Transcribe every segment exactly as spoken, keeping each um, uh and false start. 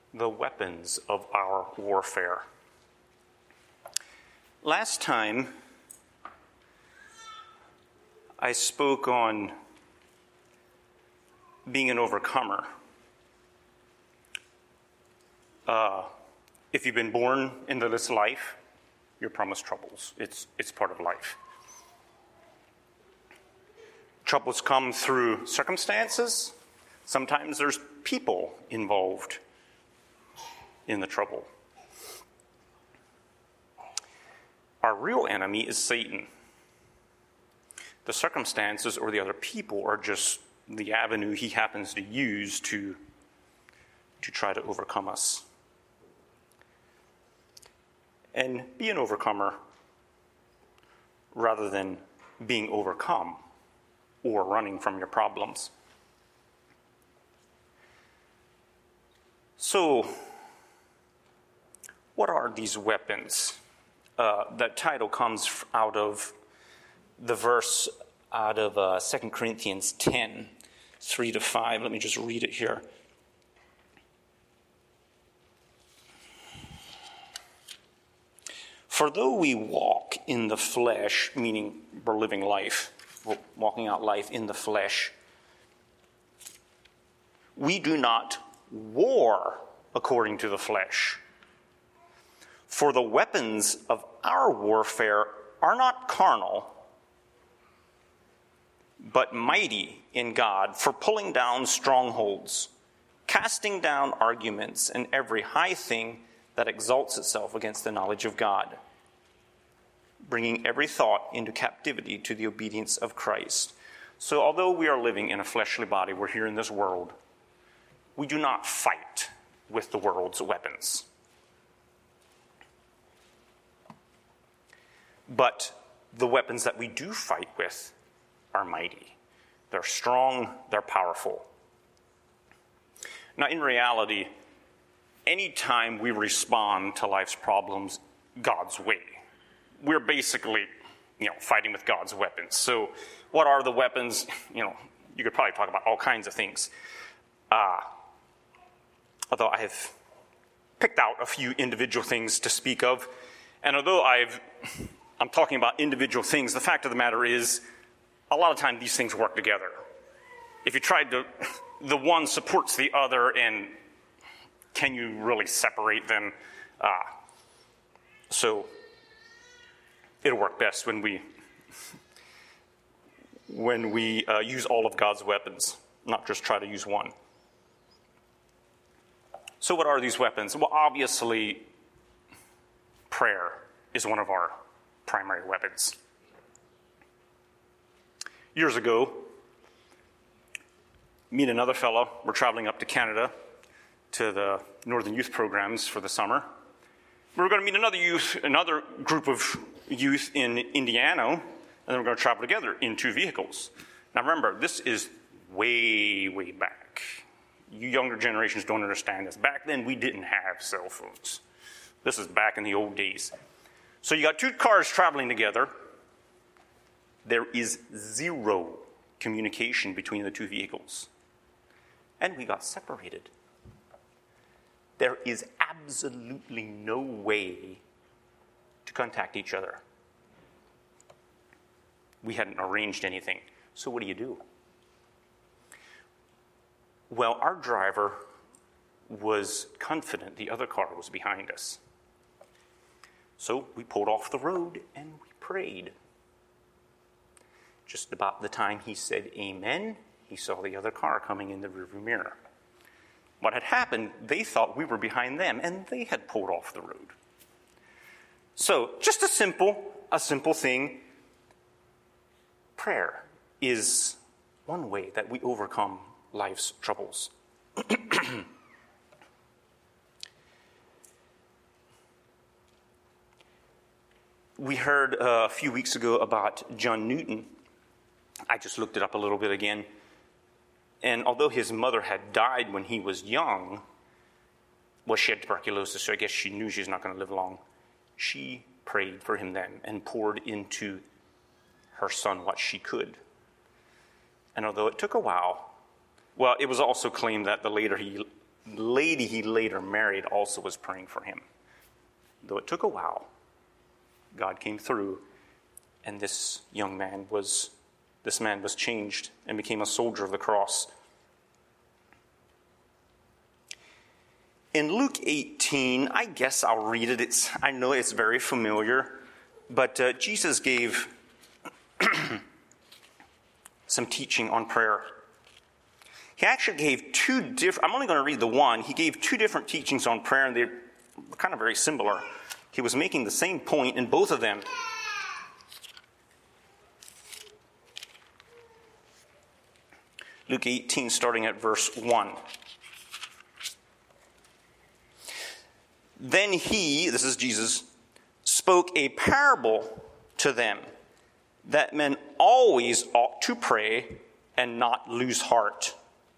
the weapons of our warfare. Last time, I spoke on being an overcomer. Uh, if you've been born into this life, you're promised troubles. It's, it's part of life. Troubles come through circumstances. Sometimes there's people involved in the trouble. Our real enemy is Satan. The circumstances or the other people are just the avenue he happens to use to, to try to overcome us. And be an overcomer rather than being overcome or running from your problems. So, what are these weapons? Uh, that title comes out of the verse out of uh, Second Corinthians ten, three to five. Let me just read it here. For though we walk in the flesh, meaning we're living life, we're walking out life in the flesh, we do not war according to the flesh. For the weapons of our warfare are not carnal, but mighty in God for pulling down strongholds, casting down arguments and every high thing that exalts itself against the knowledge of God, bringing every thought into captivity to the obedience of Christ. So although we are living in a fleshly body, we're here in this world, we do not fight with the world's weapons. But the weapons that we do fight with are mighty. They're strong, they're powerful. Now, in reality, anytime we respond to life's problems God's way, we're basically, you know, fighting with God's weapons. So what are the weapons? You know, you could probably talk about all kinds of things. Uh, although I have picked out a few individual things to speak of, and although I've I'm talking about individual things, the fact of the matter is, a lot of times these things work together. If you tried to, the one supports the other, and can you really separate them? Uh, so it'll work best when we when we uh, use all of God's weapons, not just try to use one. So what are these weapons? Well, obviously, prayer is one of our primary weapons. Years ago, me and another fellow were traveling up to Canada to the Northern Youth Programs for the summer. We were going to meet another youth, another group of youth in Indiana, and then we're going to travel together in two vehicles. Now remember, this is way, way back. You younger generations don't understand this. Back then, we didn't have cell phones. This is back in the old days. So you got two cars traveling together. There is zero communication between the two vehicles. And we got separated. There is absolutely no way to contact each other. We hadn't arranged anything. So what do you do? Well, our driver was confident the other car was behind us. So we pulled off the road and we prayed. Just about the time he said amen, he saw the other car coming in the rearview mirror. What had happened, they thought we were behind them, and they had pulled off the road. So, just a simple, a simple thing. Prayer is one way that we overcome life's troubles. We heard uh, a few weeks ago about John Newton. I just looked it up a little bit again. And although his mother had died when he was young, well, she had tuberculosis, so I guess she knew she was not going to live long. She prayed for him then and poured into her son what she could. And although it took a while, well, it was also claimed that the later he The lady he later married also was praying for him. Though it took a while, God came through, and this young man was, this man was changed and became a soldier of the cross. In Luke eighteen, I guess I'll read it. It's, I know it's very familiar, but uh, Jesus gave some teaching on prayer. He actually gave two different, I'm only going to read the one. He gave two different teachings on prayer, and they're kind of very similar. He was making the same point in both of them. Luke eighteen, starting at verse one. Then he, this is Jesus, spoke a parable to them that men always ought to pray and not lose heart,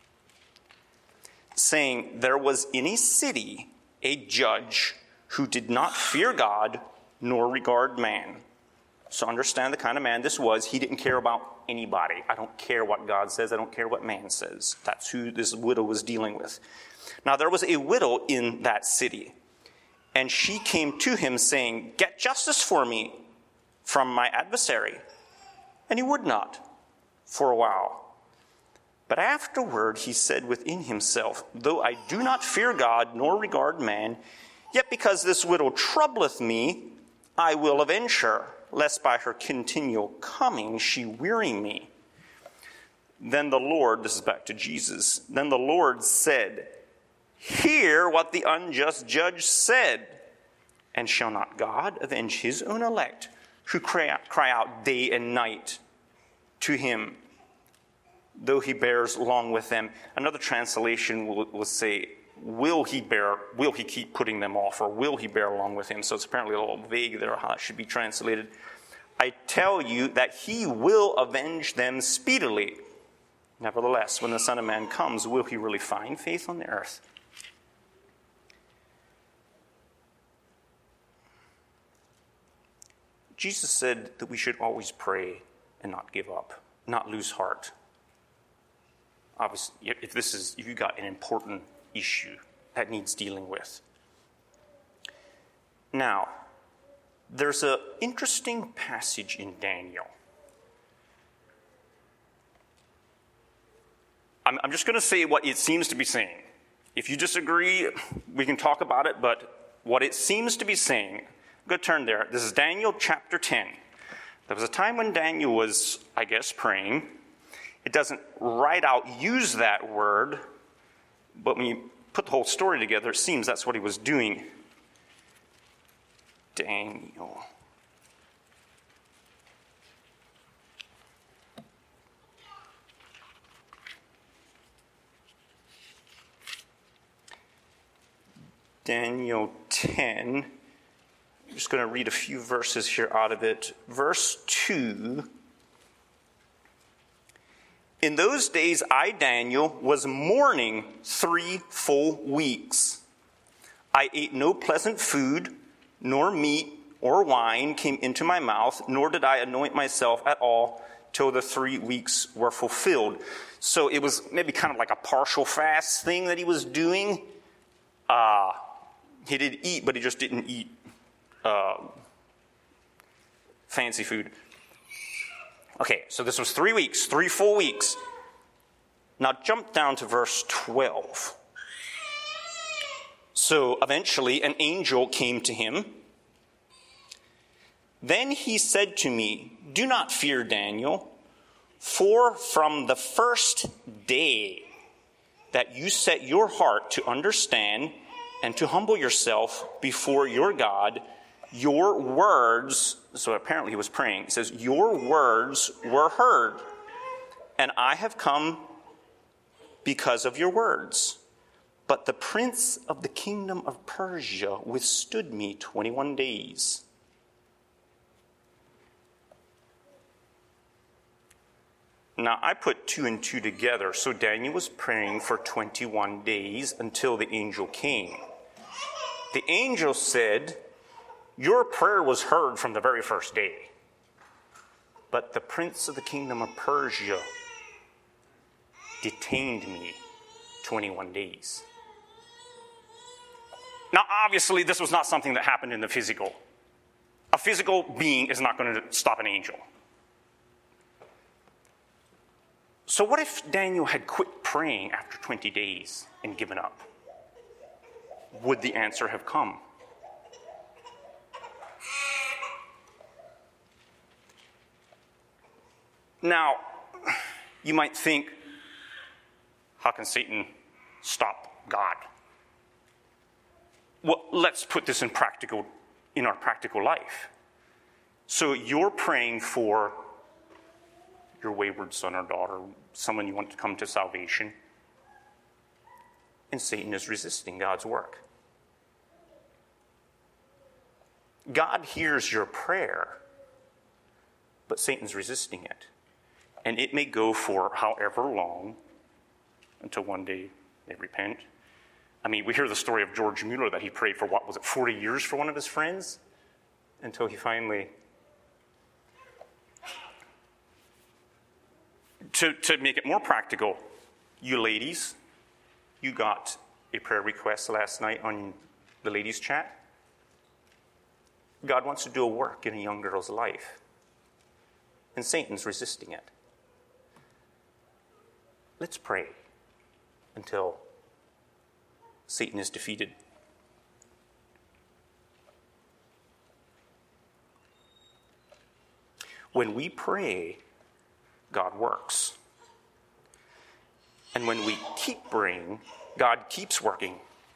saying, there was in a city a judge who did not fear God nor regard man. So understand the kind of man this was. He didn't care about anybody. I don't care what God says. I don't care what man says. That's who this widow was dealing with. Now there was a widow in that city, and she came to him saying, get justice for me from my adversary. And he would not for a while. But afterward he said within himself, though I do not fear God nor regard man, yet because this widow troubleth me, I will avenge her, lest by her continual coming she weary me. Then the Lord, this is back to Jesus, then the Lord said, hear what the unjust judge said, and shall not God avenge his own elect, who cry out, cry out day and night to him, though he bears long with them? Another translation will, will say, will he bear, will he keep putting them off, or will he bear along with him? So it's apparently a little vague there how it should be translated. I tell you that he will avenge them speedily. Nevertheless, when the Son of Man comes, will he really find faith on the earth? Jesus said that we should always pray and not give up, not lose heart. Obviously, if this is, if you've got an important issue that needs dealing with. Now, there's an interesting passage in Daniel. I'm, I'm just going to say what it seems to be saying. If you disagree, we can talk about it, but what it seems to be saying, I'm going to turn there. This is Daniel chapter ten. There was a time when Daniel was, I guess, praying. It doesn't right out use that word, but when you put the whole story together, it seems that's what he was doing. Daniel. Daniel ten. I'm just going to read a few verses here out of it. Verse two. In those days, I, Daniel, was mourning three full weeks. I ate no pleasant food, nor meat or wine came into my mouth, nor did I anoint myself at all till the three weeks were fulfilled. So it was maybe kind of like a partial fast thing that he was doing. Uh, he did eat, but he just didn't eat uh, fancy food. Okay, so this was three weeks, three full weeks. Now jump down to verse twelve. So eventually an angel came to him. Then he said to me, do not fear, Daniel, for from the first day that you set your heart to understand and to humble yourself before your God, your words, so apparently he was praying, it says, your words were heard, and I have come because of your words. But the prince of the kingdom of Persia withstood me twenty-one days. Now, I put two and two together. So Daniel was praying for twenty-one days until the angel came. The angel said, your prayer was heard from the very first day. But the prince of the kingdom of Persia detained me twenty-one days. Now, obviously, this was not something that happened in the physical. A physical being is not going to stop an angel. So what if Daniel had quit praying after twenty days and given up? Would the answer have come? Now, you might think, how can Satan stop God? Well, let's put this in practical, in our practical life. So you're praying for your wayward son or daughter, someone you want to come to salvation, and Satan is resisting God's work. God hears your prayer, but Satan's resisting it. And it may go for however long until one day they repent. I mean, we hear the story of George Mueller that he prayed for, what was it, forty years for one of his friends? Until he finally... To, to make it more practical, you ladies, you got a prayer request last night on the ladies' chat. God wants to do a work in a young girl's life, and Satan's resisting it. Let's pray until Satan is defeated. When we pray, God works. And when we keep praying, God keeps working.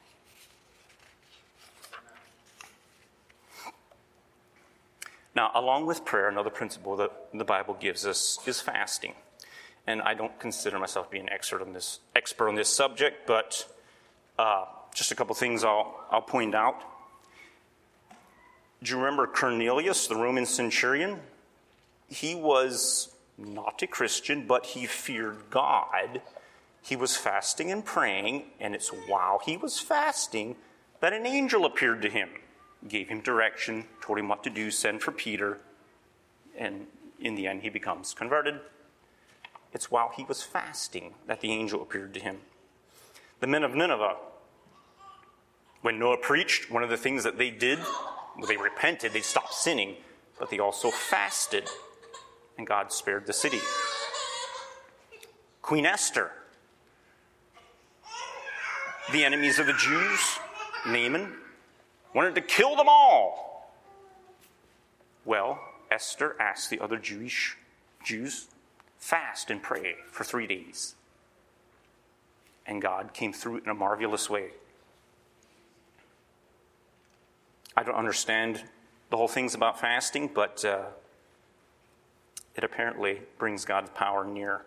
Now, along with prayer, another principle that the Bible gives us is fasting. And I don't consider myself to be an expert on this expert on this subject, but uh, just a couple things I'll, I'll point out. Do you remember Cornelius, the Roman centurion? He was not a Christian, but he feared God. He was fasting and praying, and it's while he was fasting that an angel appeared to him, gave him direction, told him what to do, send for Peter, and in the end he becomes converted. It's while he was fasting that the angel appeared to him. The men of Nineveh, when Noah preached, one of the things that they did, well, they repented, they stopped sinning, but they also fasted, and God spared the city. Queen Esther, the enemies of the Jews, Naaman, wanted to kill them all. Well, Esther asked the other Jewish Jews, fast and pray for three days. And God came through in a marvelous way. I don't understand the whole things about fasting, but uh, it apparently brings God's power near.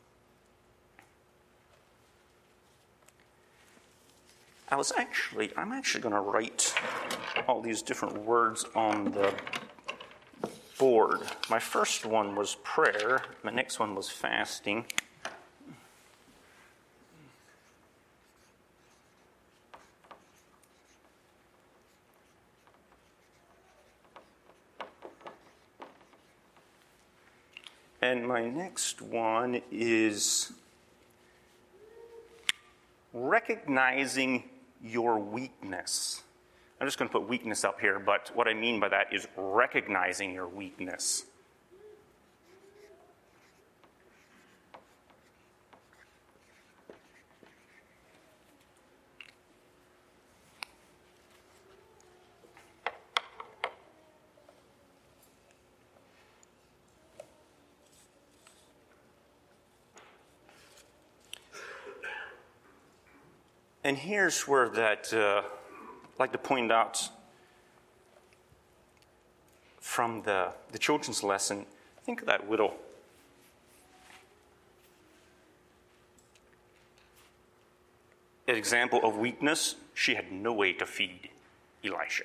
I was actually, I'm actually going to write all these different words on the board. My first one was prayer. My next one was fasting. And my next one is recognizing your weakness. I'm just going to put weakness up here, but what I mean by that is recognizing your weakness. And here's where that, uh, I'd like to point out from the, the children's lesson, think of that widow. An example of weakness, she had no way to feed Elisha.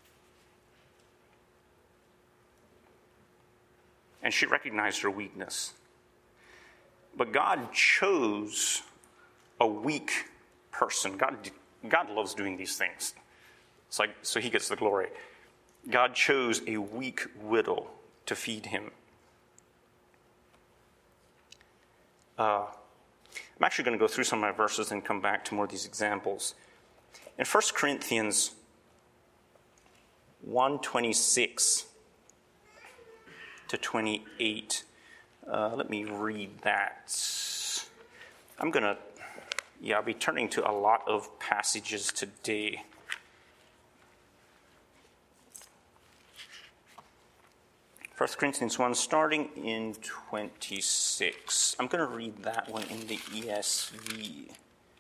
And she recognized her weakness. But God chose a weak person. God, God loves doing these things. It's like, so he gets the glory. God chose a weak widow to feed him. Uh, I'm actually going to go through some of my verses and come back to more of these examples. In First Corinthians one twenty-six to twenty-eight, uh, let me read that. I'm going to, yeah, I'll be turning to a lot of passages today. First Corinthians one, starting in twenty-six. I'm going to read that one in the E S V.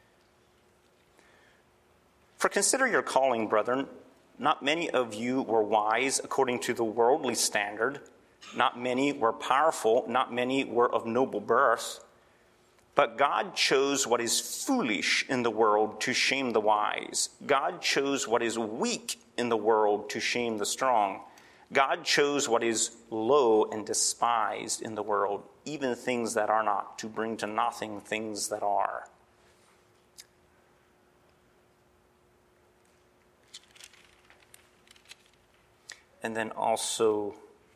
For consider your calling, brethren. Not many of you were wise according to the worldly standard. Not many were powerful. Not many were of noble birth. But God chose what is foolish in the world to shame the wise. God chose what is weak in the world to shame the strong. God chose what is low and despised in the world, even things that are not, to bring to nothing things that are. And then also,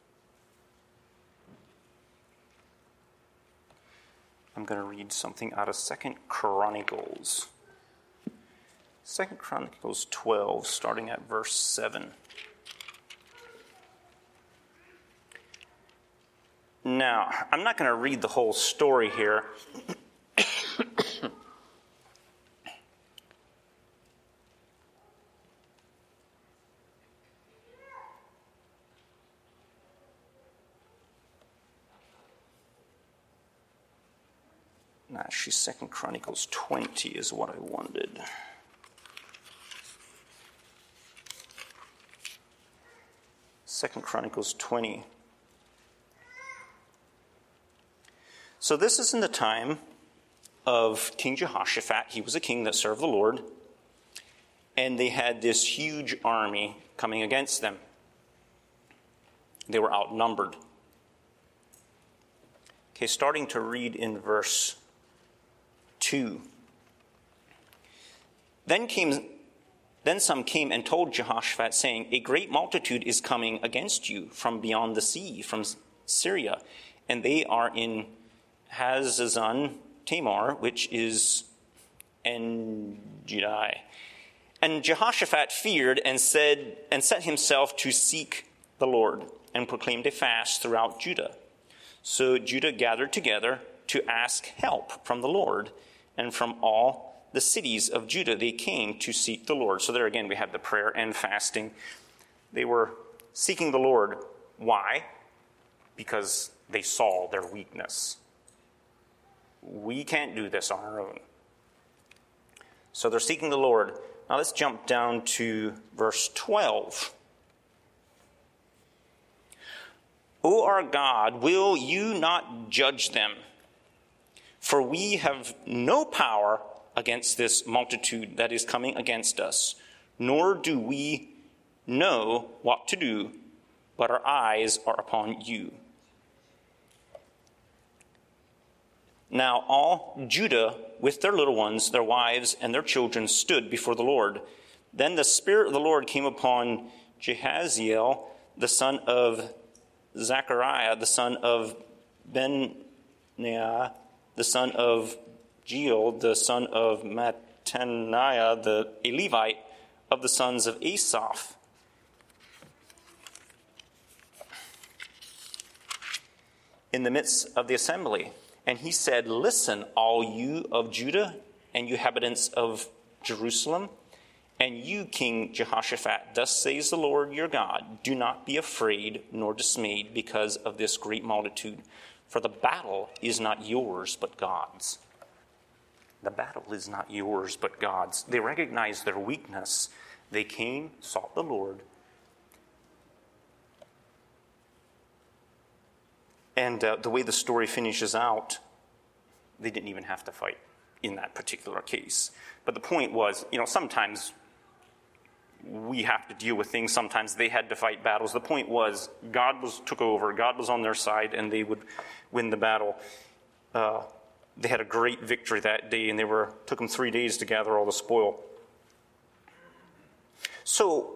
I'm going to read something out of Second Chronicles. Second Chronicles twelve, starting at verse seven. Now, I'm not going to read the whole story here. Actually, Second Chronicles twenty is what I wanted. Second Chronicles twenty. So this is in the time of King Jehoshaphat. He was a king that served the Lord. And they had this huge army coming against them. They were outnumbered. Okay, starting to read in verse two. Then came, then some came and told Jehoshaphat, saying, a great multitude is coming against you from beyond the sea, from Syria, and they are in Hazazon Tamar, which is En-Gedi. And Jehoshaphat feared and said, and set himself to seek the Lord, and proclaimed a fast throughout Judah. So Judah gathered together to ask help from the Lord, and from all the cities of Judah they came to seek the Lord. So there again we have the prayer and fasting. They were seeking the Lord. Why? Because they saw their weakness. We can't do this on our own. So they're seeking the Lord. Now let's jump down to verse twelve. O our God, will you not judge them? For we have no power against this multitude that is coming against us, nor do we know what to do, but our eyes are upon you. Now all Judah, with their little ones, their wives, and their children, stood before the Lord. Then the Spirit of the Lord came upon Jehaziel, the son of Zechariah, the son of Benaiah, the son of Jeiel, the son of Mattaniah, the a Levite, of the sons of Asaph. In the midst of the assembly. And he said, listen, all you of Judah and you inhabitants of Jerusalem, and you, King Jehoshaphat, thus says the Lord your God, do not be afraid nor dismayed because of this great multitude, for the battle is not yours but God's. The battle is not yours but God's. They recognized their weakness. They came, sought the Lord, and uh, the way the story finishes out, they didn't even have to fight in that particular case. But the point was, you know, sometimes we have to deal with things. Sometimes they had to fight battles. The point was, God was took over. God was on their side, and they would win the battle. Uh, they had a great victory that day, and they were took them three days to gather all the spoil. So,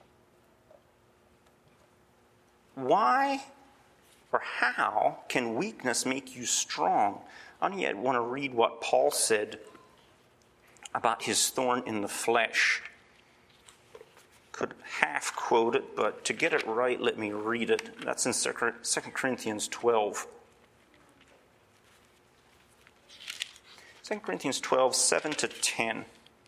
why or how can weakness make you strong? I only want to read what Paul said about his thorn in the flesh. Could half quote it, but to get it right, let me read it. That's in Second Corinthians twelve. Second Corinthians twelve, seven to ten.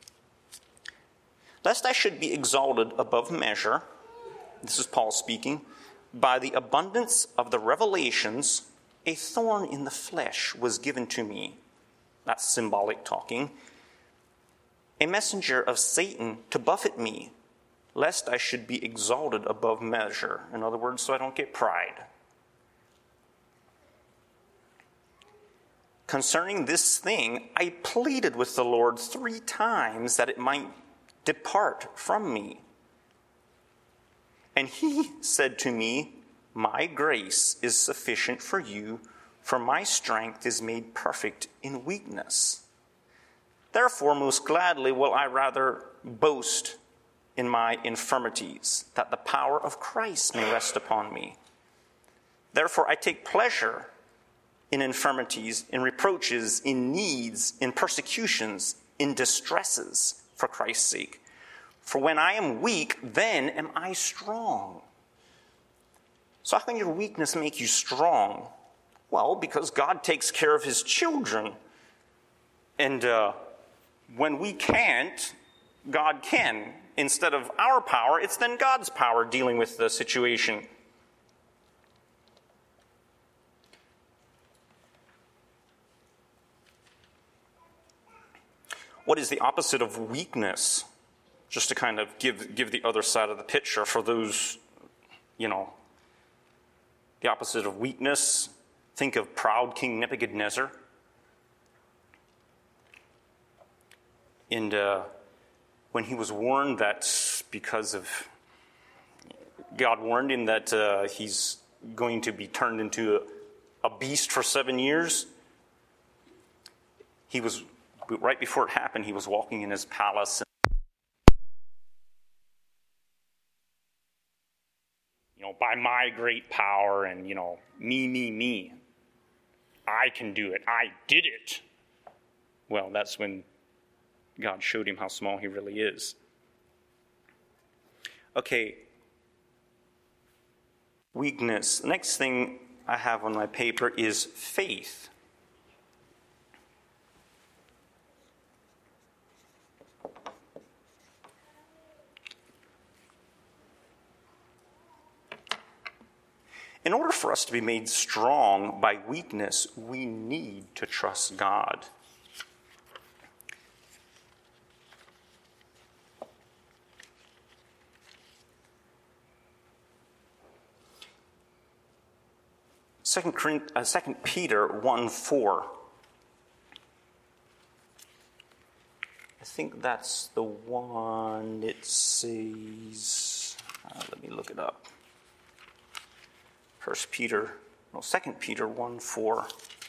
Lest I should be exalted above measure, this is Paul speaking, by the abundance of the revelations, a thorn in the flesh was given to me. That's symbolic talking. A messenger of Satan to buffet me, lest I should be exalted above measure. In other words, so I don't get pride. Concerning this thing, I pleaded with the Lord three times that it might depart from me. And he said to me, my grace is sufficient for you, for my strength is made perfect in weakness. Therefore, most gladly will I rather boast in my infirmities, that the power of Christ may rest upon me. Therefore, I take pleasure in infirmities, in reproaches, in needs, in persecutions, in distresses, for Christ's sake. For when I am weak, then am I strong. So how can your weakness make you strong? Well, because God takes care of his children. And uh, when we can't, God can. Instead of our power, it's then God's power dealing with the situation. What is the opposite of weakness? Just to kind of give, give the other side of the picture for those, you know, the opposite of weakness. Think of proud King Nebuchadnezzar. And uh, when he was warned that because of, God warned him that uh, he's going to be turned into a, a beast for seven years. He was, right before it happened, he was walking in his palace. And, you know, by my great power and, you know, me, me, me. I can do it. I did it. Well, that's when God showed him how small he really is. Okay. Weakness. Next thing I have on my paper is faith. In order for us to be made strong by weakness, we need to trust God. Second Peter one four. I think that's the one it says. Uh, let me look it up. First Peter, no, Second Peter one four.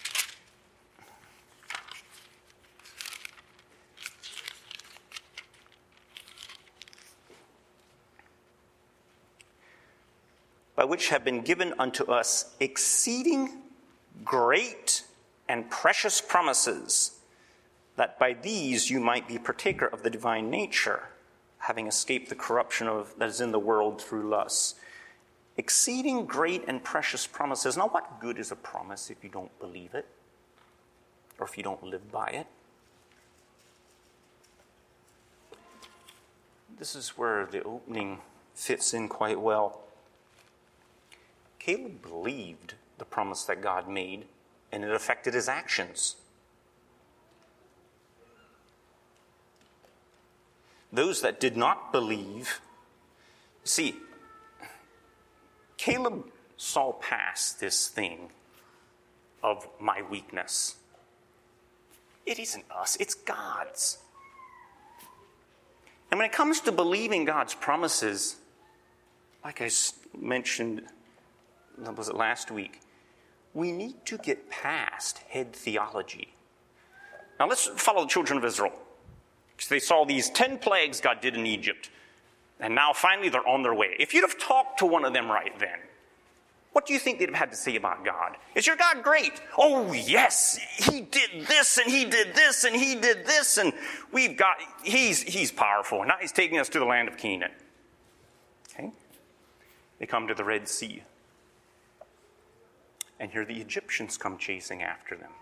By which have been given unto us exceeding great and precious promises, that by these you might be partaker of the divine nature, having escaped the corruption of that is in the world through lust. Exceeding great and precious promises. Now, what good is a promise if you don't believe it? Or if you don't live by it? This is where the opening fits in quite well. Caleb believed the promise that God made, and it affected his actions. Those that did not believe, see, Caleb saw past this thing of my weakness. It isn't us, it's God's. And when it comes to believing God's promises, like I mentioned, was it last week, we need to get past head theology. Now let's follow the children of Israel. Because they saw these ten plagues God did in Egypt. And now finally they're on their way. If you'd have talked to one of them right then, What do you think they'd have had to say about God? Is your God great? Oh, yes, he did this, and he did this, and he did this, and we've got, he's, he's powerful. Now he's taking us to the land of Canaan. Okay? They come to the Red Sea. And here the Egyptians come chasing after them.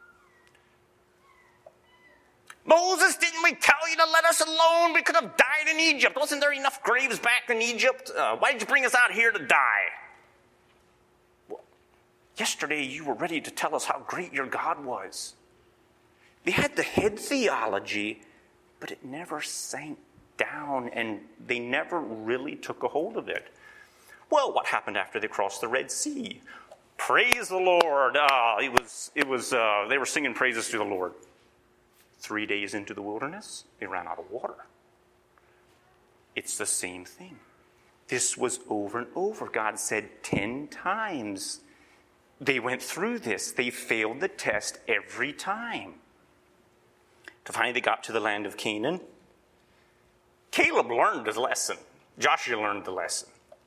Moses, didn't we tell you to let us alone? We could have died in Egypt. Wasn't there enough graves back in Egypt? Uh, why did you bring us out here to die? Well, yesterday you were ready to tell us how great your God was. They had the head theology, but it never sank down, and they never really took a hold of it. Well, what happened after they crossed the Red Sea? Praise the Lord. Uh, it was, it was, uh, they were singing praises to the Lord. Three days into the wilderness, they ran out of water. It's the same thing. This was over and over. God said ten times. They went through this. They failed the test every time. To finally they got to the land of Canaan. Caleb learned his lesson. Joshua learned the lesson.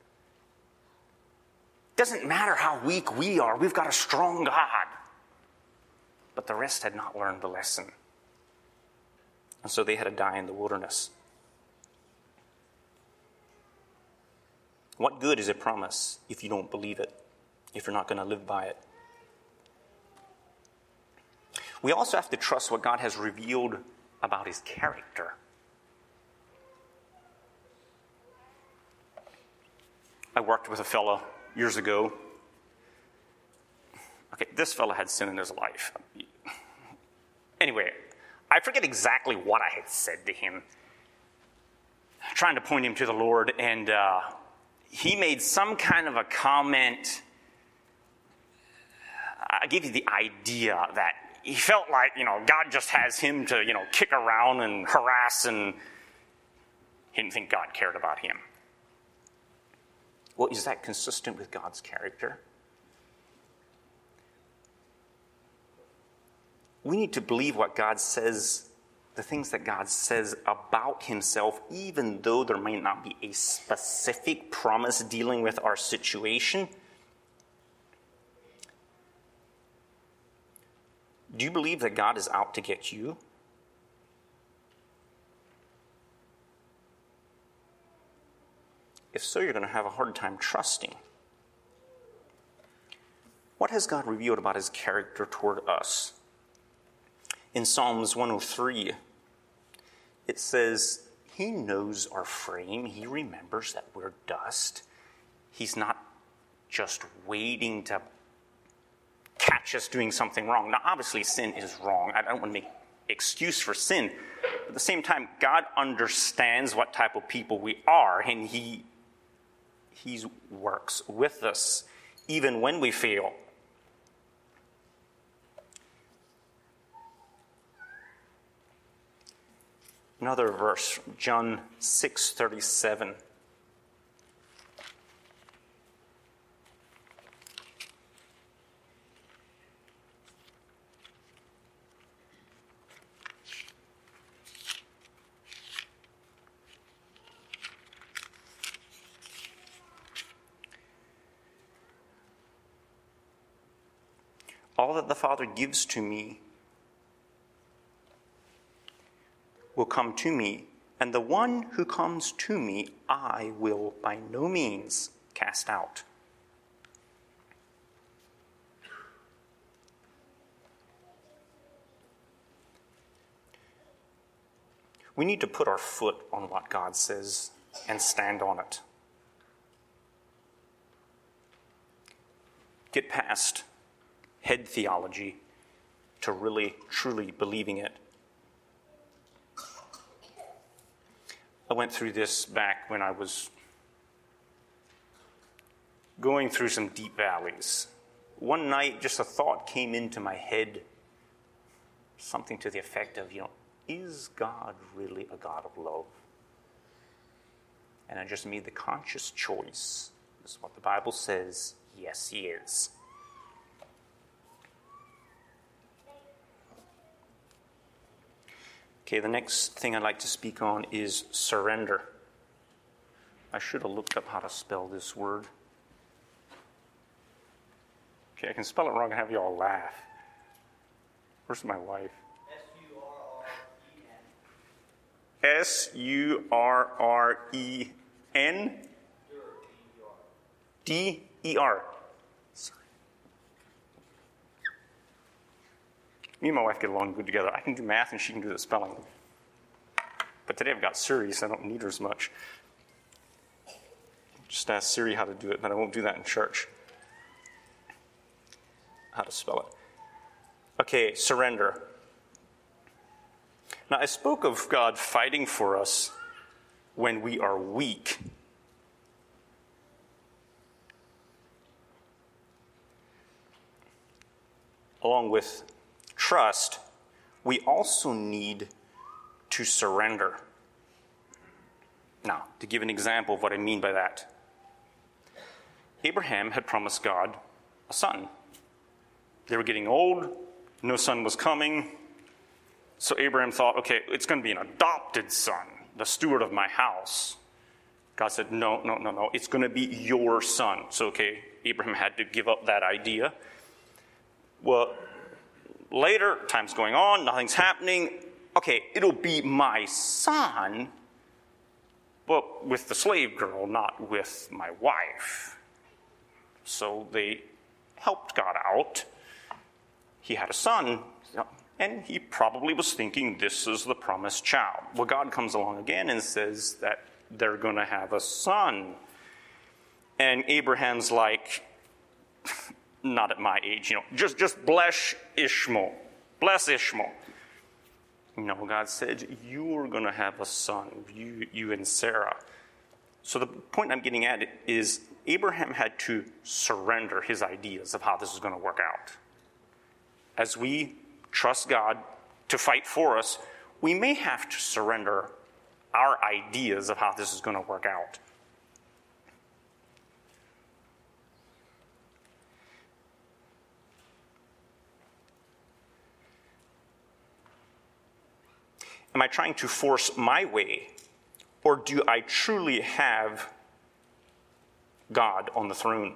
Doesn't matter how weak we are. We've got a strong God. But the rest had not learned the lesson. And so they had to die in the wilderness. What good is a promise if you don't believe it, if you're not going to live by it? We also have to trust what God has revealed about his character. I worked with a fellow years ago. Okay, this fellow had sin in his life. Anyway, I forget exactly what I had said to him, trying to point him to the Lord, and uh, he made some kind of a comment. I gave you the idea that he felt like, you know, God just has him to, you know, kick around and harass, and he didn't think God cared about him. Well, is that consistent with God's character? We need to believe what God says, the things that God says about himself, even though there might not be a specific promise dealing with our situation. Do you believe that God is out to get you? If so, you're going to have a hard time trusting. What has God revealed about his character toward us? In Psalms one oh three, it says, he knows our frame. He remembers that we're dust. He's not just waiting to catch us doing something wrong. Now, obviously, sin is wrong. I don't want to make excuse for sin. But at the same time, God understands what type of people we are, and he, he works with us, even when we fail. Another verse, John six thirty-seven. All that the Father gives to me will come to me, and the one who comes to me I will by no means cast out. We need to put our foot on what God says and stand on it. Get past head theology to really, truly believing it. I went through this back when I was going through some deep valleys. One night, just a thought came into my head, something to the effect of, you know, is God really a God of love? And I just made the conscious choice. This is what the Bible says. Yes, he is. Okay, the next thing I'd like to speak on is surrender. I should have looked up how to spell this word. Okay, I can spell it wrong and have you all laugh. Where's my wife? S U R R E N D E R. Me and my wife get along good together. I can do math and she can do the spelling. But today I've got Siri, so I don't need her as much. Just ask Siri how to do it, but I won't do that in church. How to spell it. Okay, surrender. Now, I spoke of God fighting for us when we are weak. Along with trust, we also need to surrender. Now, to give an example of what I mean by that, Abraham had promised God a son. They were getting old, no son was coming, so Abraham thought, okay, it's going to be an adopted son, the steward of my house. God said, no, no, no, no, it's going to be your son. So, okay, Abraham had to give up that idea. Well, later, time's going on, nothing's happening. Okay, it'll be my son, but with the slave girl, not with my wife. So they helped God out. He had a son, and he probably was thinking, this is the promised child. Well, God comes along again and says that they're going to have a son. And Abraham's like, not at my age, you know, just, just bless Ishmael. Bless Ishmael. No, God said, you are going to have a son, you, you and Sarah. So the point I'm getting at is Abraham had to surrender his ideas of how this is going to work out. As we trust God to fight for us, we may have to surrender our ideas of how this is going to work out. Am I trying to force my way, or do I truly have God on the throne?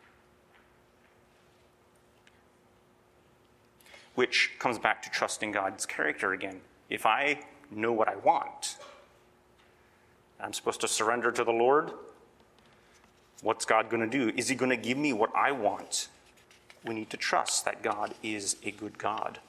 Which comes back to trusting God's character again. If I know what I want, I'm supposed to surrender to the Lord. What's God going to do? Is he going to give me what I want? We need to trust that God is a good God.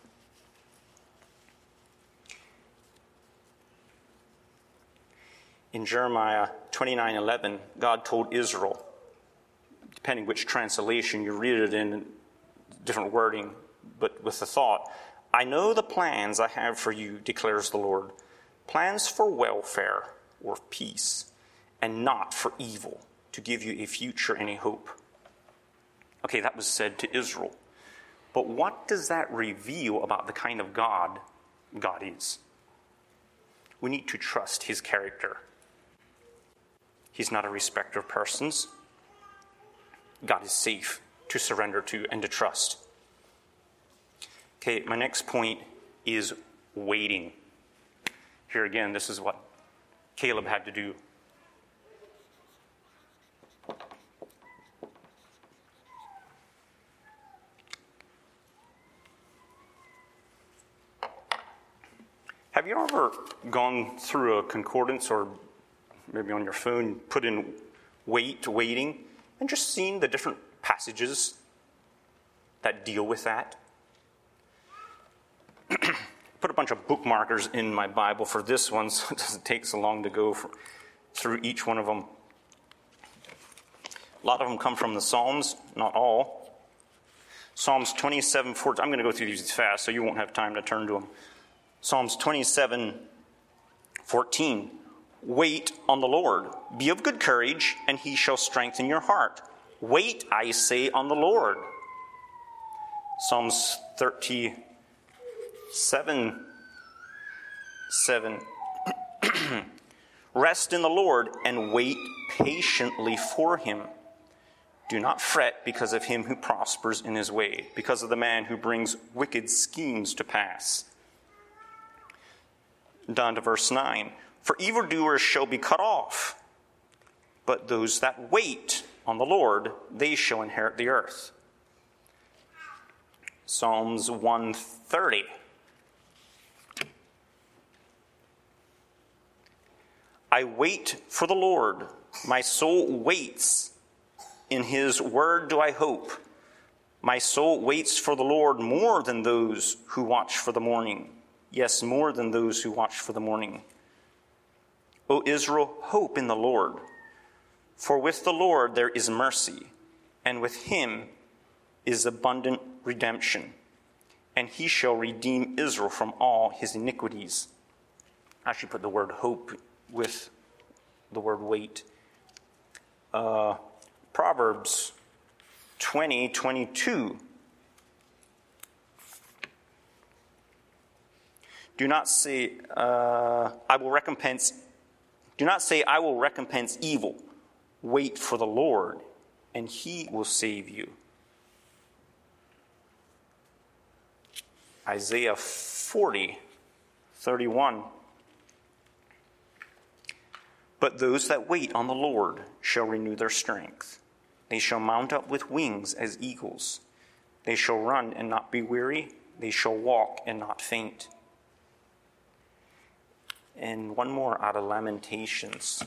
In Jeremiah twenty-nine eleven, God told Israel, depending which translation you read it in, different wording, but with the thought, I know the plans I have for you, declares the Lord, plans for welfare or peace, and not for evil, to give you a future and a hope. Okay, that was said to Israel. But what does that reveal about the kind of God God is? We need to trust his character. He's not a respecter of persons. God is safe to surrender to and to trust. Okay, my next point is waiting. Here again, this is what Caleb had to do. Have you ever gone through a concordance or maybe on your phone, put in wait, waiting, and just seen the different passages that deal with that? Put a bunch of bookmarkers in my Bible for this one, so it doesn't take so long to go for, through each one of them. A lot of them come from the Psalms, not all. Psalms twenty-seven, fourteen. I'm going to go through these fast, so you won't have time to turn to them. Psalms twenty-seven, fourteen. Wait on the Lord. Be of good courage, and he shall strengthen your heart. Wait, I say, on the Lord. Psalms thirty-seven, seven. Rest in the Lord and wait patiently for him. Do not fret because of him who prospers in his way, because of the man who brings wicked schemes to pass. Down to verse nine. For evildoers shall be cut off, but those that wait on the Lord, they shall inherit the earth. Psalms one thirty. I wait for the Lord. My soul waits. In his word do I hope. My soul waits for the Lord more than those who watch for the morning. Yes, more than those who watch for the morning. O Israel, hope in the Lord. For with the Lord there is mercy, and with him is abundant redemption. And he shall redeem Israel from all his iniquities. I should put the word hope with the word wait. Uh, Proverbs twenty twenty-two. Do not say, uh, I will recompense, do not say, I will recompense evil. Wait for the Lord, and he will save you. Isaiah forty thirty-one. But those that wait on the Lord shall renew their strength. They shall mount up with wings as eagles. They shall run and not be weary. They shall walk and not faint. And one more out of Lamentations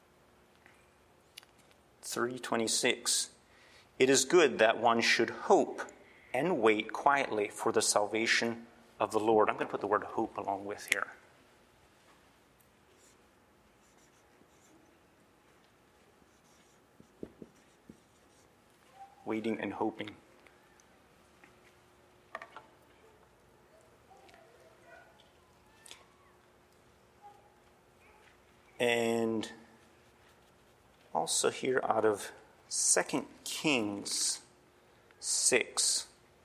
three twenty-six. It is good that one should hope and wait quietly for the salvation of the Lord. I'm going to put the word hope along with here. Waiting and hoping. And also here out of Second Kings six.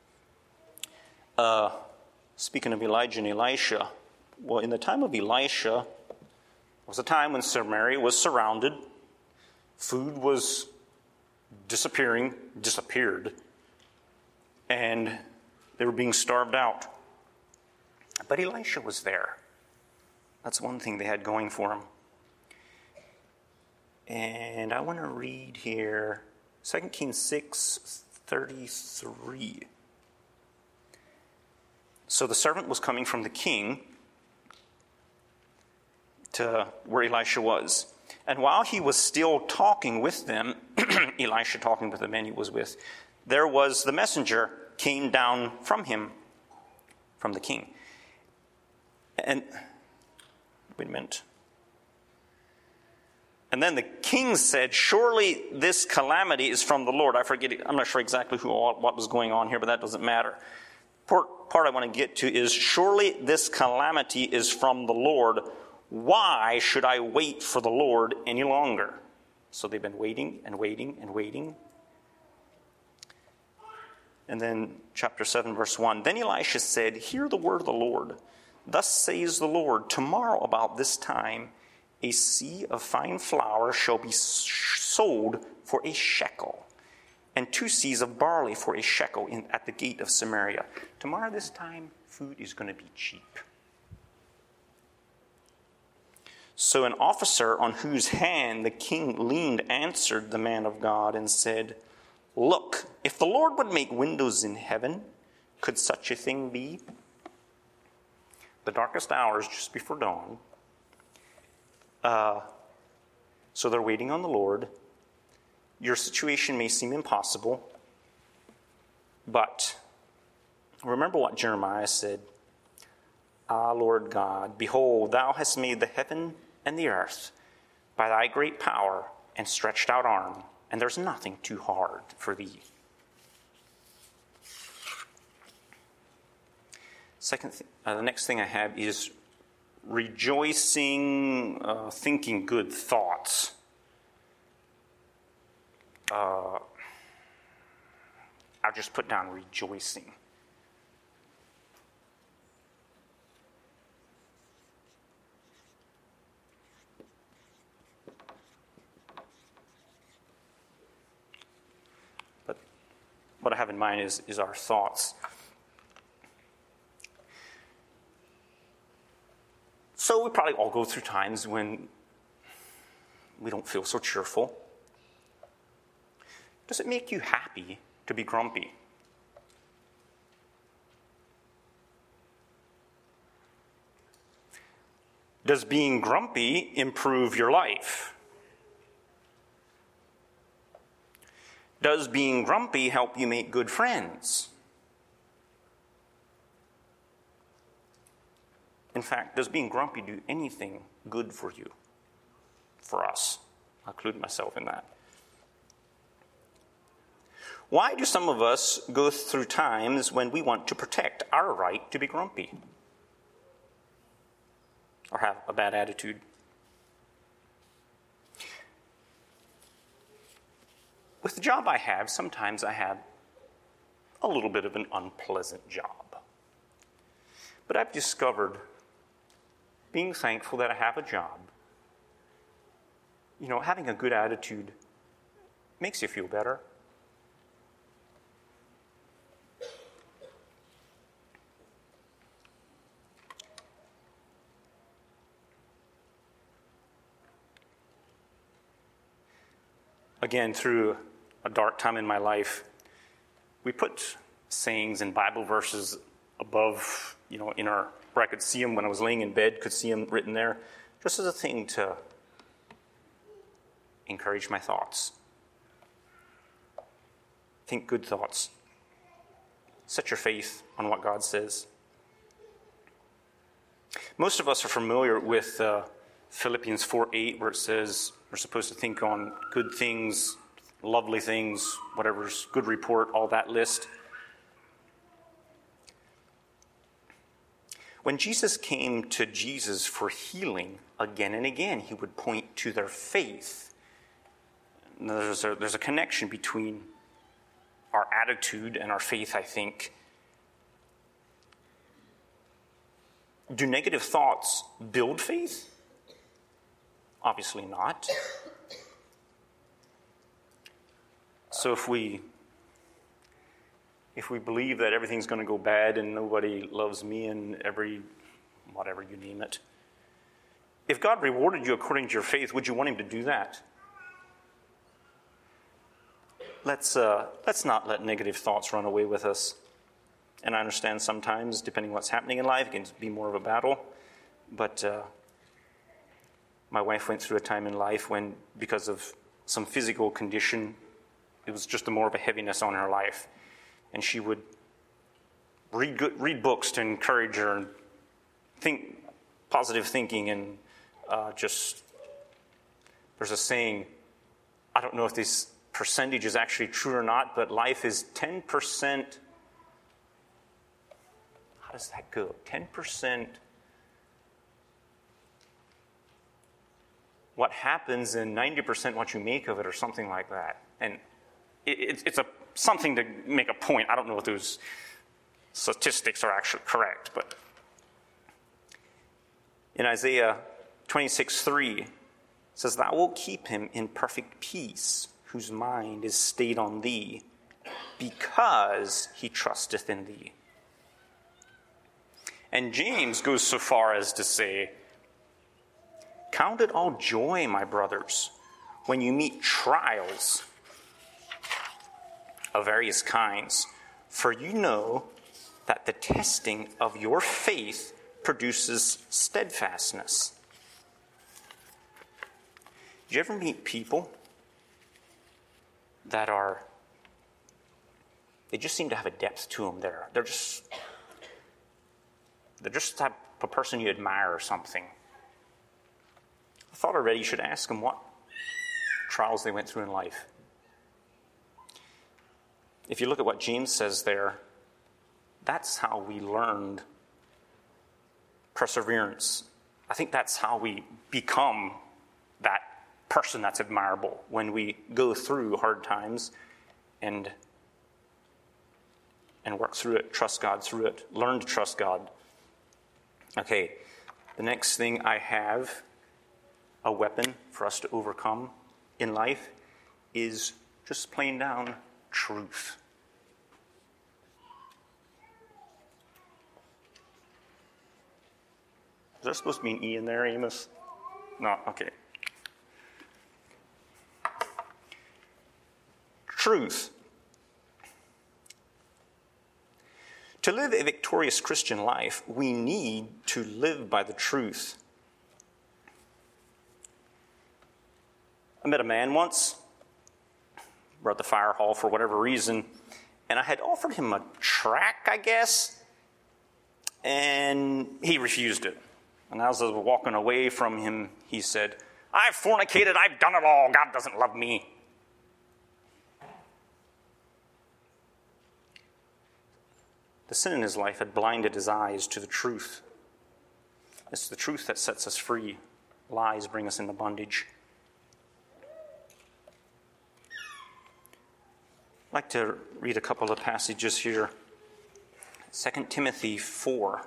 Uh, speaking of Elijah and Elisha, well, in the time of Elisha was a time when Samaria was surrounded. Food was disappearing, disappeared, and they were being starved out. But Elisha was there. That's one thing they had going for him. And I want to read here Second Kings six thirty-three. So the servant was coming from the king to where Elisha was. And while he was still talking with them, Elisha talking with the men he was with, there was the messenger came down from him, from the king. And, wait a minute. And then the king said, surely this calamity is from the Lord. I forget, I'm not sure exactly who, what was going on here, but that doesn't matter. Part, part I want to get to is, surely this calamity is from the Lord. Why should I wait for the Lord any longer? So they've been waiting and waiting and waiting. And then chapter seven, verse one. Then Elisha said, hear the word of the Lord. Thus says the Lord, tomorrow about this time, a seah of fine flour shall be sold for a shekel, and two seahs of barley for a shekel in, at the gate of Samaria. Tomorrow this time, food is going to be cheap. So an officer on whose hand the king leaned answered the man of God and said, look, if the Lord would make windows in heaven, could such a thing be? The darkest hour is just before dawn. Uh, so they're waiting on the Lord. Your situation may seem impossible, but remember what Jeremiah said. Ah, Lord God, behold, thou hast made the heaven and the earth by thy great power and stretched out arm, and there's nothing too hard for thee. Second, th- uh, the next thing I have is rejoicing, uh, thinking good thoughts. Uh, I'll just put down rejoicing. But what I have in mind is, is our thoughts. So we probably all go through times when we don't feel so cheerful. Does it make you happy to be grumpy? Does being grumpy improve your life? Does being grumpy help you make good friends? In fact, does being grumpy do anything good for you? For us. I include myself in that. Why do some of us go through times when we want to protect our right to be grumpy? Or have a bad attitude? With the job I have, sometimes I have a little bit of an unpleasant job. But I've discovered, being thankful that I have a job, you know, having a good attitude makes you feel better. Again, through a dark time in my life, we put sayings and Bible verses above, you know, in our, where I could see them when I was laying in bed, could see them written there, just as a thing to encourage my thoughts. Think good thoughts. Set your faith on what God says. Most of us are familiar with uh, Philippians four eight, where it says we're supposed to think on good things, lovely things, whatever's good report, all that list. When Jesus came to Jesus for healing again and again, he would point to their faith. There's a, there's a connection between our attitude and our faith, I think. Do negative thoughts build faith? Obviously not. So if we if we believe that everything's going to go bad and nobody loves me and every whatever you name it, if God rewarded you according to your faith, would you want him to do that? Let's uh, let's not let negative thoughts run away with us. And I understand sometimes, depending on what's happening in life, it can be more of a battle. But uh, my wife went through a time in life when, because of some physical condition, it was just a more of a heaviness on her life. And she would read good, read books to encourage her and think positive thinking. And uh, just, there's a saying, I don't know if this percentage is actually true or not, but life is ten percent. How does that go? ten percent what happens and ninety percent what you make of it, or something like that. And it, it, it's a something to make a point. I don't know if those statistics are actually correct, but in Isaiah twenty-six three, it says, "Thou wilt keep him in perfect peace, whose mind is stayed on thee, because he trusteth in thee." And James goes so far as to say, "Count it all joy, my brothers, when you meet trials of various kinds, for you know that the testing of your faith produces steadfastness." Do you ever meet people that are, they just seem to have a depth to them there. They're just, they're just the type of person you admire or something. I thought already you should ask them what trials they went through in life. If you look at what James says there, that's how we learned perseverance. I think that's how we become that person that's admirable, when we go through hard times and and work through it, trust God through it, learn to trust God. Okay, the next thing I have, a weapon for us to overcome in life, is just plain down truth. Is there supposed to be an E in there, Amos? No, okay. Truth. To live a victorious Christian life, we need to live by the truth. I met a man once, we're at the fire hall for whatever reason, and I had offered him a tract, I guess, and he refused it. And as I was walking away from him, he said, "I've fornicated, I've done it all, God doesn't love me." The sin in his life had blinded his eyes to the truth. It's the truth that sets us free. Lies bring us into bondage. I'd like to read a couple of passages here. Second Timothy four.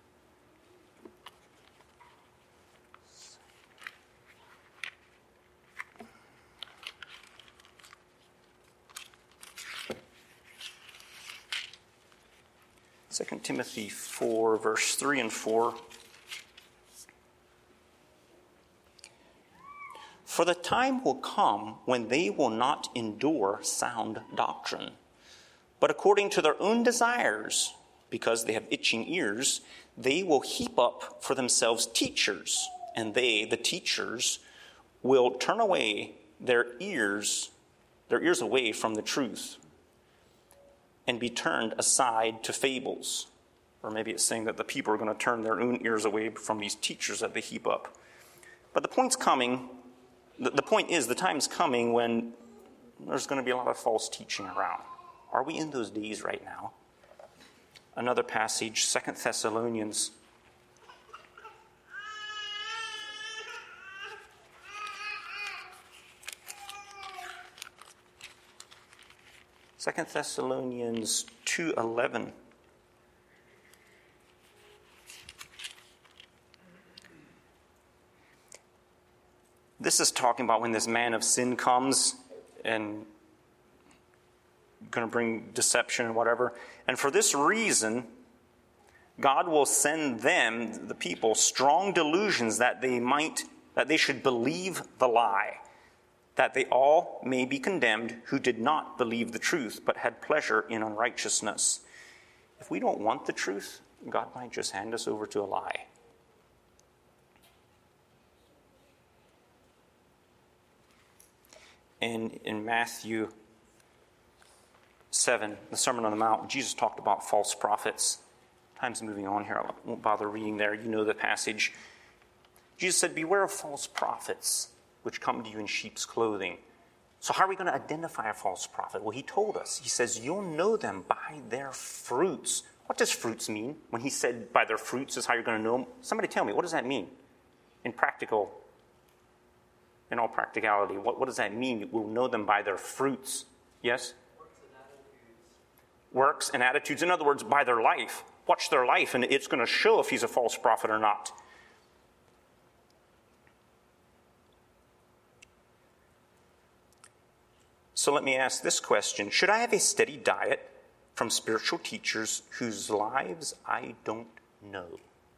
Second Timothy four, verse three and four. For the time will come when they will not endure sound doctrine, but according to their own desires, because they have itching ears, they will heap up for themselves teachers, and they, the teachers, will turn away their ears, their ears away from the truth, and be turned aside to fables. Or maybe it's saying that the people are going to turn their own ears away from these teachers that they heap up. But the point's coming, the, the point is the time's coming when there's going to be a lot of false teaching around. Are we in those days right now? Another passage, Second Thessalonians. Second Thessalonians two eleven. This is talking about when this man of sin comes and going to bring deception and whatever. And for this reason, God will send them, the people, strong delusions that they might, that they should believe the lie, that they all may be condemned who did not believe the truth, but had pleasure in unrighteousness. If we don't want the truth, God might just hand us over to a lie. And in Matthew seven, the Sermon on the Mount, Jesus talked about false prophets. Time's moving on here. I won't bother reading there. You know the passage. Jesus said, "Beware of false prophets, which come to you in sheep's clothing." So how are we going to identify a false prophet? Well, he told us. He says, you'll know them by their fruits. What does fruits mean? When he said by their fruits is how you're going to know them. Somebody tell me, what does that mean? In practical, in all practicality, what, what does that mean? We'll know them by their fruits. Yes? Works and attitudes. In other words, by their life. Watch their life, and it's going to show if he's a false prophet or not. So let me ask this question. Should I have a steady diet from spiritual teachers whose lives I don't know?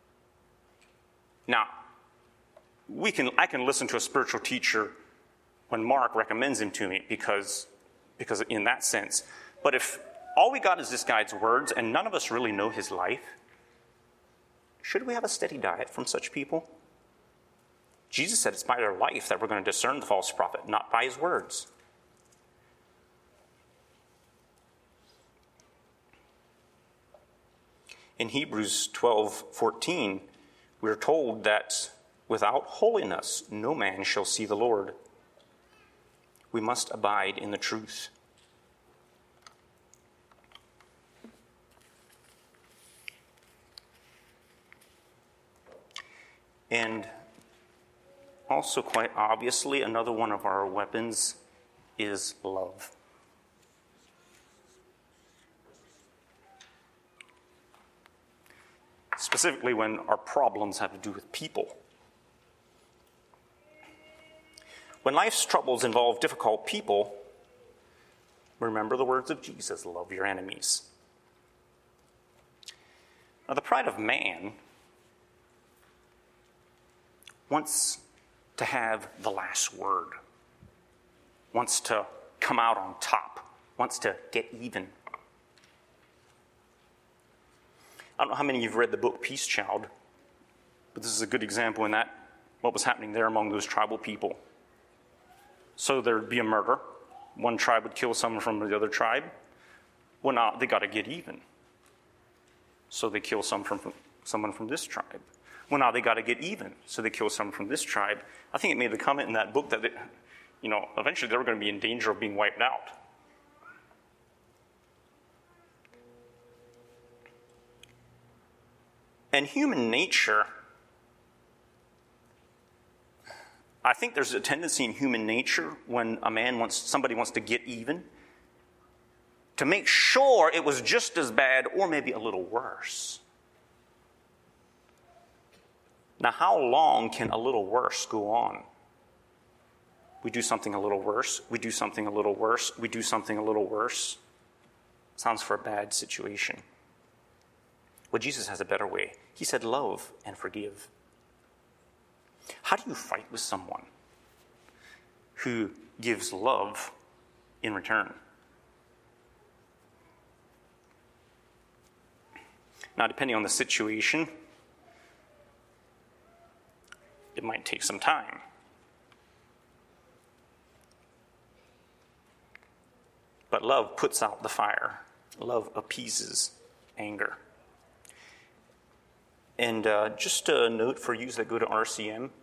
Now, we can I can listen to a spiritual teacher when Mark recommends him to me because, because in that sense. But if all we got is this guy's words and none of us really know his life, should we have a steady diet from such people? Jesus said it's by their life that we're going to discern the false prophet, not by his words. In Hebrews twelve fourteen, we are told that without holiness no man shall see the Lord. We must abide in the truth. And also, quite obviously, another one of our weapons is love. Specifically when our problems have to do with people. When life's troubles involve difficult people, remember the words of Jesus, love your enemies. Now, the pride of man wants to have the last word, wants to come out on top, wants to get even. I don't know how many of you have read the book Peace Child, but this is a good example in that, what was happening there among those tribal people. So there'd be a murder. One tribe would kill someone from the other tribe. Well, now they got to get even. So they kill some from, from someone from this tribe. Well, now they got to get even. So they kill someone from this tribe. I think it made the comment in that book that, they, you know, eventually they were going to be in danger of being wiped out. And human nature, I think there's a tendency in human nature when a man wants, somebody wants to get even, to make sure it was just as bad or maybe a little worse. Now, how long can a little worse go on? We do something a little worse, we do something a little worse, we do something a little worse. Sounds for a bad situation. Well, Jesus has a better way. He said, love and forgive. How do you fight with someone who gives love in return? Now, depending on the situation, it might take some time. But love puts out the fire. Love appeases anger. And uh, just a note for you that go to R C M,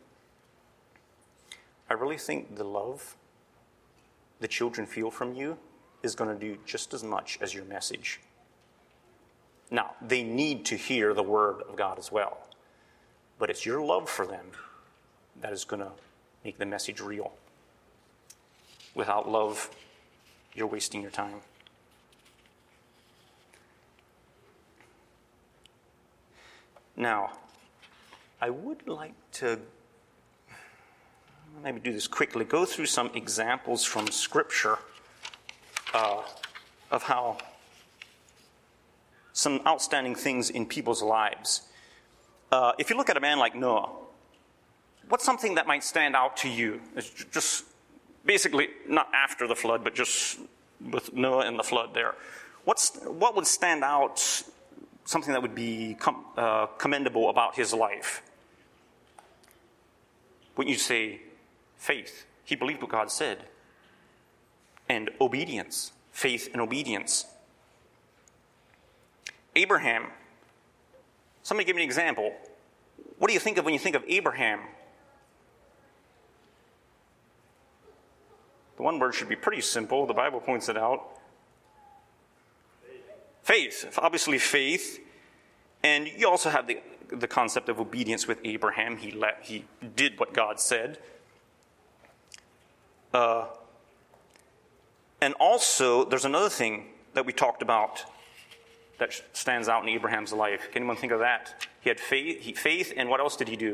I really think the love the children feel from you is going to do just as much as your message. Now, they need to hear the word of God as well. But it's your love for them that is going to make the message real. Without love, you're wasting your time. Now, I would like to maybe do this quickly, go through some examples from Scripture uh, of how some outstanding things in people's lives. Uh, if you look at a man like Noah, what's something that might stand out to you? It's just basically not after the flood, but just with Noah and the flood there. What's what would stand out? Something that would be com- uh, commendable about his life? Wouldn't you say faith? He believed what God said. And obedience. Faith and obedience. Abraham. Somebody give me an example. What do you think of when you think of Abraham? The one word should be pretty simple. The Bible points it out. Faith. Obviously faith. And you also have the, the concept of obedience with Abraham. He let, he did what God said. Uh, and also, there's another thing that we talked about that stands out in Abraham's life. Can anyone think of that? He had faith, he, faith, and what else did he do?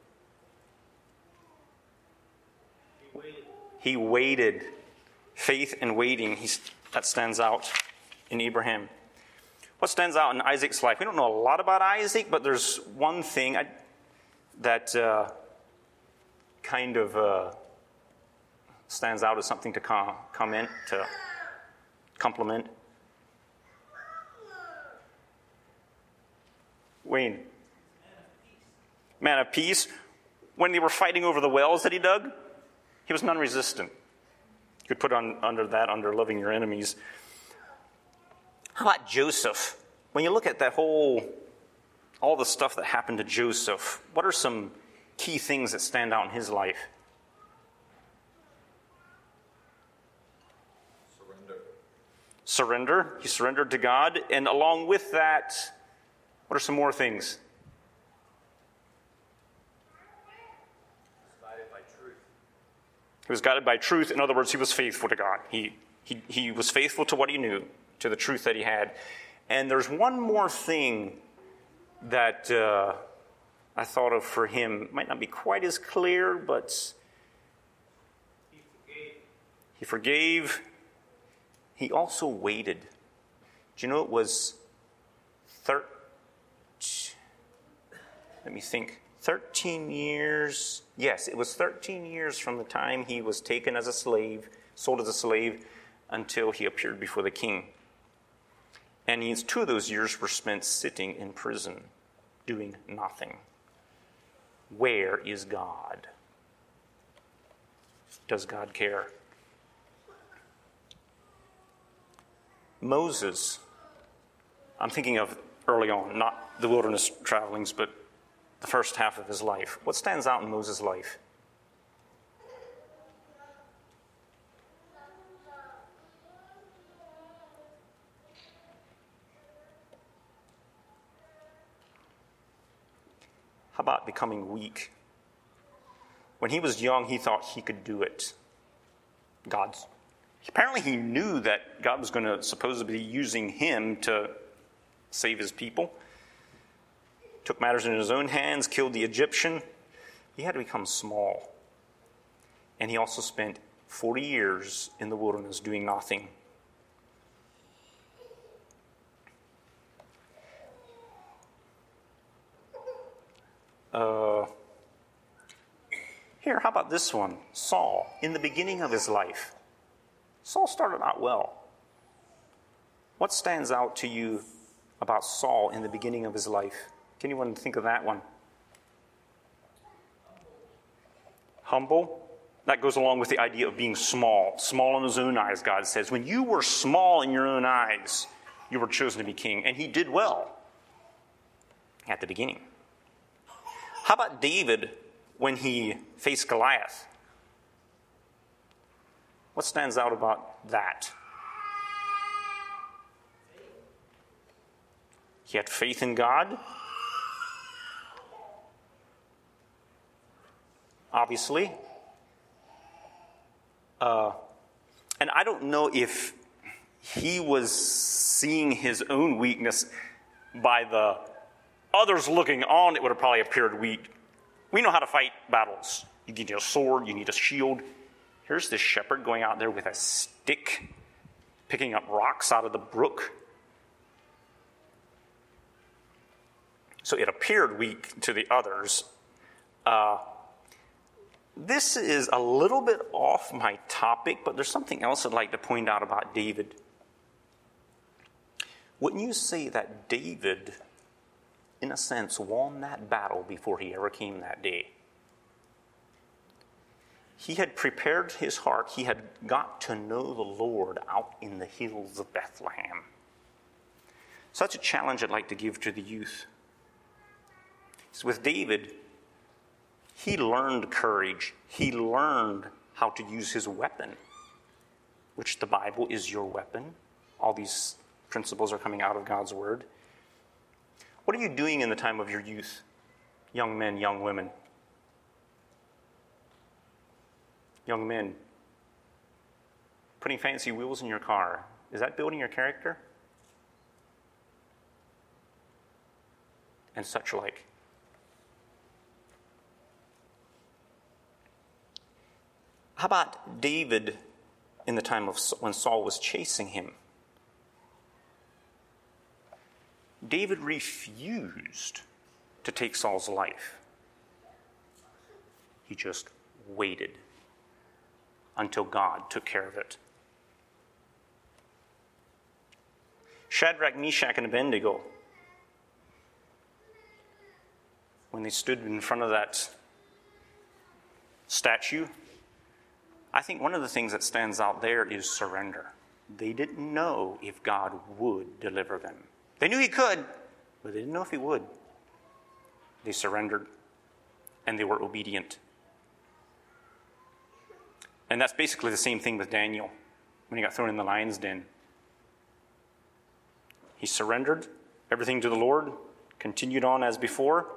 He waited. He waited. Faith and waiting, he's, that stands out in Abraham. What stands out in Isaac's life? We don't know a lot about Isaac, but there's one thing I, that uh, kind of uh, stands out as something to com- comment, to compliment. Wayne. Man of peace. When they were fighting over the wells that he dug, he was non-resistant. You could put on under that, under loving your enemies. How about Joseph? When you look at that whole, all the stuff that happened to Joseph, what are some key things that stand out in his life? Surrender. Surrender. He surrendered to God. And along with that, what are some more things? Guided by truth. He was guided by truth. In other words, he was faithful to God. He, he, he was faithful to what he knew, to the truth that he had. And there's one more thing that uh, I thought of for him. It might not be quite as clear, but He forgave. he forgave. He also waited. Do you know it was thir- let me think, thirteen years. Yes, it was thirteen years from the time he was taken as a slave, sold as a slave, until he appeared before the king. And his, two of those years were spent sitting in prison, doing nothing. Where is God? does God care? Moses, I'm thinking of early on, not the wilderness travelings, but the first half of his life. What stands out in Moses' life? How about becoming weak? When he was young, he thought he could do it. God's apparently he knew that God was going to supposedly be using him to save his people. Took matters in his own hands, killed the Egyptian. He had to become small. And he also spent forty years in the wilderness doing nothing. Uh, here, how about this one? Saul, in the beginning of his life. Saul started out well. What stands out to you about Saul in the beginning of his life? Can anyone think of that one? Humble. That goes along with the idea of being small. Small in his own eyes, God says. When you were small in your own eyes, you were chosen to be king. And he did well at the beginning. How about David when he faced Goliath? What stands out about that? He had faith in God. Obviously. Uh, and I don't know if he was seeing his own weakness by the others looking on. It would have probably appeared weak. We know how to fight battles. You need a sword, you need a shield. Here's this shepherd going out there with a stick, picking up rocks out of the brook. So it appeared weak to the others. Uh, this is a little bit off my topic, but there's something else I'd like to point out about David. Wouldn't you say that David, in a sense, won that battle before he ever came that day? He had prepared his heart. He had got to know the Lord out in the hills of Bethlehem. Such a challenge I'd like to give to the youth. So with David, he learned courage. He learned how to use his weapon, which the Bible is your weapon. All these principles are coming out of God's word. What are you doing in the time of your youth, young men, young women? Young men, putting fancy wheels in your car, is that building your character? And such like. How about David in the time of when Saul was chasing him? David refused to take Saul's life. He just waited until God took care of it. Shadrach, Meshach, and Abednego, when they stood in front of that statue, I think one of the things that stands out there is surrender. They didn't know if God would deliver them. They knew he could, but they didn't know if he would. They surrendered, and they were obedient. And that's basically the same thing with Daniel when he got thrown in the lion's den. He surrendered everything to the Lord, continued on as before.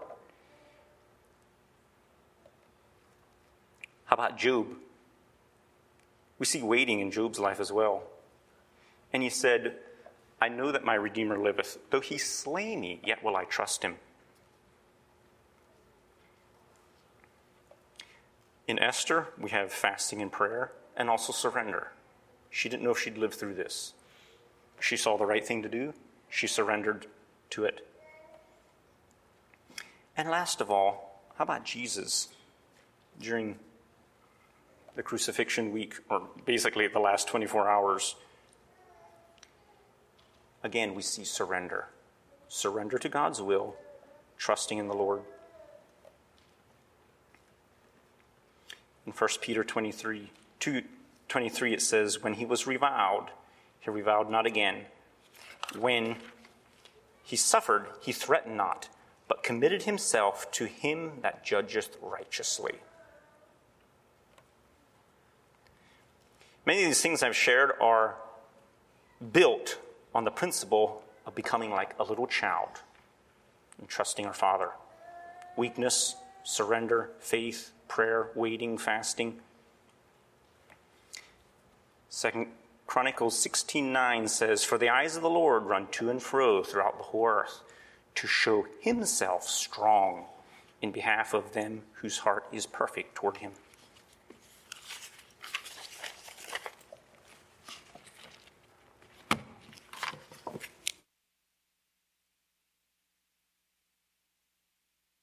How about Job? We see waiting in Job's life as well. And he said, I know that my Redeemer liveth. Though he slay me, yet will I trust him. In Esther, we have fasting and prayer and also surrender. She didn't know if she'd live through this. She saw the right thing to do. She surrendered to it. And last of all, how about Jesus during the crucifixion week, or basically the last twenty-four hours? Again, we see surrender. Surrender to God's will, trusting in the Lord. In First Peter twenty-three, two twenty-three it says, when he was reviled, he reviled not again. When he suffered, he threatened not, but committed himself to him that judgeth righteously. Many of these things I've shared are built on the principle of becoming like a little child and trusting our Father. Weakness, surrender, faith, prayer, waiting, fasting. Second Chronicles sixteen nine says, for the eyes of the Lord run to and fro throughout the whole earth, to show himself strong in behalf of them whose heart is perfect toward him.